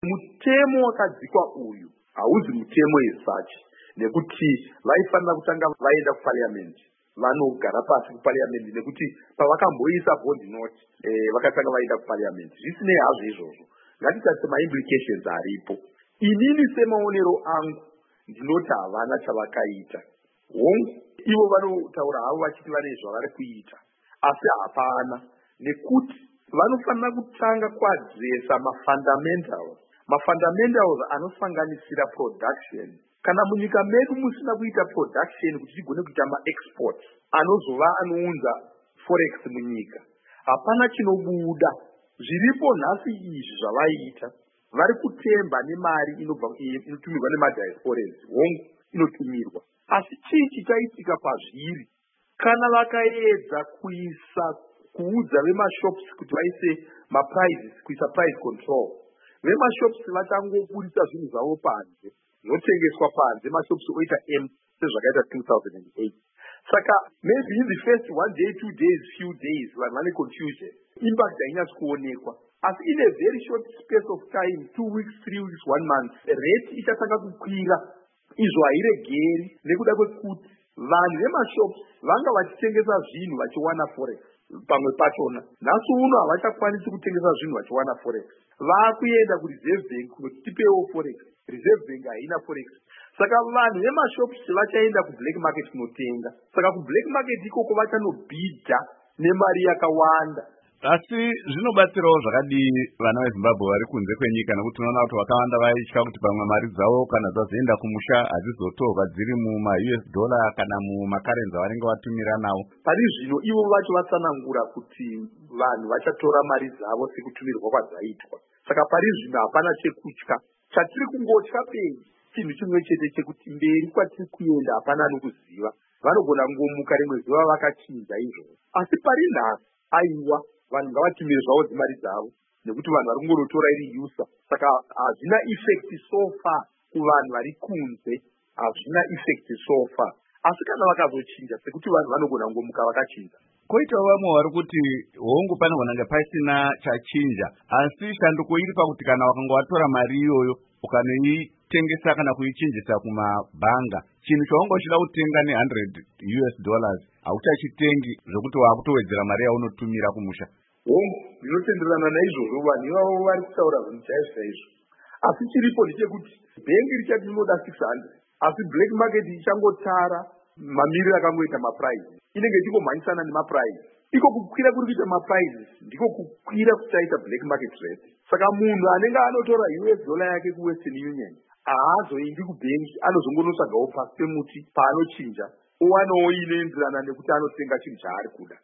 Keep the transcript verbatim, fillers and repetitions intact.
Mutemo wakadzikwa uyu hauzi mutemo yesachi, nekuti vaifanira kutanga vaenda kuparliament vanogara pasi kuparliament, nekuti pavakamboisa bond not eh, vakatanga vaenda kuparliament. Zvisinei hazvo izvozvo, ngatitarise maimplications aripo. Inini semaonero angu ndinoti havana chavakaita. Hongu ivo vanotaura havo vachiti vane zvavari kuita, asi hapana, nekuti vanofanira kutanga kuadresa mafundamentals mafundamentals anosanganisira production. Kana munyika medu musina kuita production kuti tigone kuita maexport anozova anounza forex munyika, hapana chinobuda. Zviripo nhasi izvi zvavaita, vari kutemba nemari inotumirwa nemadiasporas, hongu inotumirwa. Asi chii chichaitika pazviri kana vakaedza kuisa kuudza vemashops kuti vaise maprizes, kuisa price control? Vemashops vachangoburitsa zvinhu zvavo panze, zvotengeswa panze, mashops oita m sezvakaita two thousand eight. Saka maybe in the first one day, two days, few days, vanhu vane confusion, impact hainyatsi kuonekwa. Asi in a very short space of time, two weeks, three weeks, one month, rate ichatanga kukwira. Izvo hairegeri nekuda kwekuti vanhu vemashops vanga vachitengesa zvinhu vachiwana forex. Pamwe pachona nhasi uno havachakwanisi kutengesa zvinhu vachiwana forex, vakuenda kureserve bank kuti tipewo forex. Reserve bank haina forex. Saka vanhu vemashops vachaenda kublack market kunotenga. Saka kublack market ikoko vachanobhidha nemari yakawanda. Asi zvinobatsirawo zvakadii vana veZimbabwe vari kunze kwenyika, nekuti unoona kuti vakawanda vaitya kuti pamwe mari dzavo kana dzazoenda kumusha hadzizotorwa dziri muma-U S dollar kana mumakarenzi avanenge vatumira nawo. Pari zvino ivo vacho vatsanangura kuti vanhu vachatora mari dzavo sekutumirwa kwadzaitwa. Saka pari zvino hapana chekutya. Chatiri kungotya pei chinhu chimwe chete chekuti mberi kwatiri kuenda hapana anokuziva. Vanogona kungomuka rimwe zuva vakachinja izvozvo. Asi pari nhasi aiwa vanhu ngavatumire zvavo dzimari dzavo, nekuti vanhu vari kungonotora iri user. Saka hazvina effect so far kuvanhu vari kunze, hazvina effect so far. Asi kana vakazochinja sekuti vanhu vanogona kungomuka vakachinja. Koitawo vamwe vari kuti hongu panogona kunge pasina chachinja, asi shanduko iri pakuti kana wakanga watora mari iyoyo ukanoitengesa kana kuichinjisa kumabhanga, chinhu chaunga uchida kutenga ne one hundred U S dollars hauchachitengi, zvokuti wakutowedzera mari yaunotumira kumusha. Hongu ndinotenderana naizvozvo, vanhu ivavo vari kutaura zvinhu chaizvo chaizvo. Asi chiripo ndechekuti bhengi richati rinoda six hundred, asi black market ichangotara mamiriro akangoita maprice, inenge ichingomhanyisana nemaprice. Iko kukwira kuri kuita maprices ndiko kukwira kuchaita black market rate. Saka munhu anenge anotora U S dollar yake kuWestern Union haazoendi kubhengi, anozongonotsvagawo pasi pemuti paanochinja, owanawo inoenderana nekuti anotenga chinhu chaari kuda.